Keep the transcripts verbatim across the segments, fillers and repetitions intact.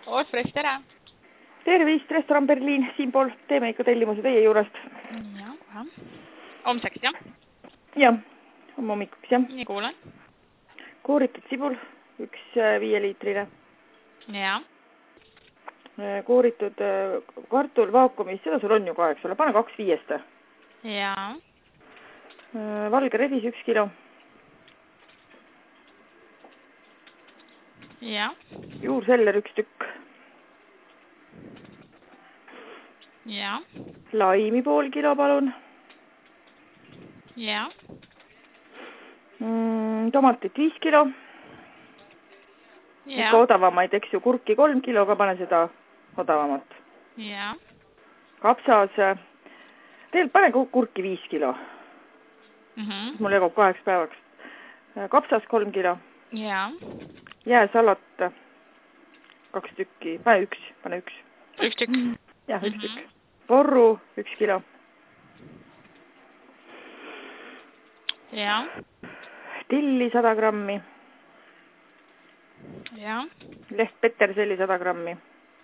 Ospress, tere! Tervist, restoran Berliin, siinpool teeme ikka tellimuse teie juurest. Ja, kohe. Homseks, jah? Jah, homme hommikuks, jah. Nii kuulen. Kooritud sibul, üks viieliitrine. Ja. Kooritud kartul vaakumis, seda sul on ju ka, eks ole, pane kaks viiest. Ja. Valge redis üks kilo. Ja. Juurseller üks tükk. Ja. Laimi pool kilo, palun. Ja. Mm, tomatit viis kilo. Ja. Ikka odavamaid, eks ju, kurki kolm kilo, aga pane seda odavamat. Ja. Kapsas, teil pane kurki viis kilo. Mm -hmm. Mul jagub kaheks päevaks. Kapsas kolm kilo. Ja. Jääsalat kaks tükki, pane üks, pane üks. Üks tükk. Jah, üks mm -hmm. tükk. Porru üks kilo. Ja. Tilli sada grammi. Ja. Leht peterselli sada grammi.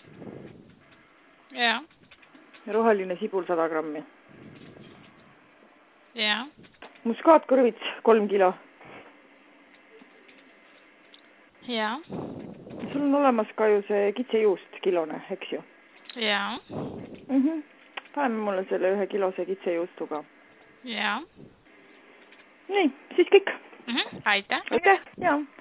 Ja. Roheline sibul sada grammi. Ja. Muskaatkõrvits kolm kilo. Ja. Sul on olemas ka ju see kitsejuust kilone, eks ju? Ja. Mm -hmm. Paneme mulle selle ühe kilose kitsejuustuga. Ja. Nii, siis kõik. Mm -hmm. Aitäh. Aitäh, jaa.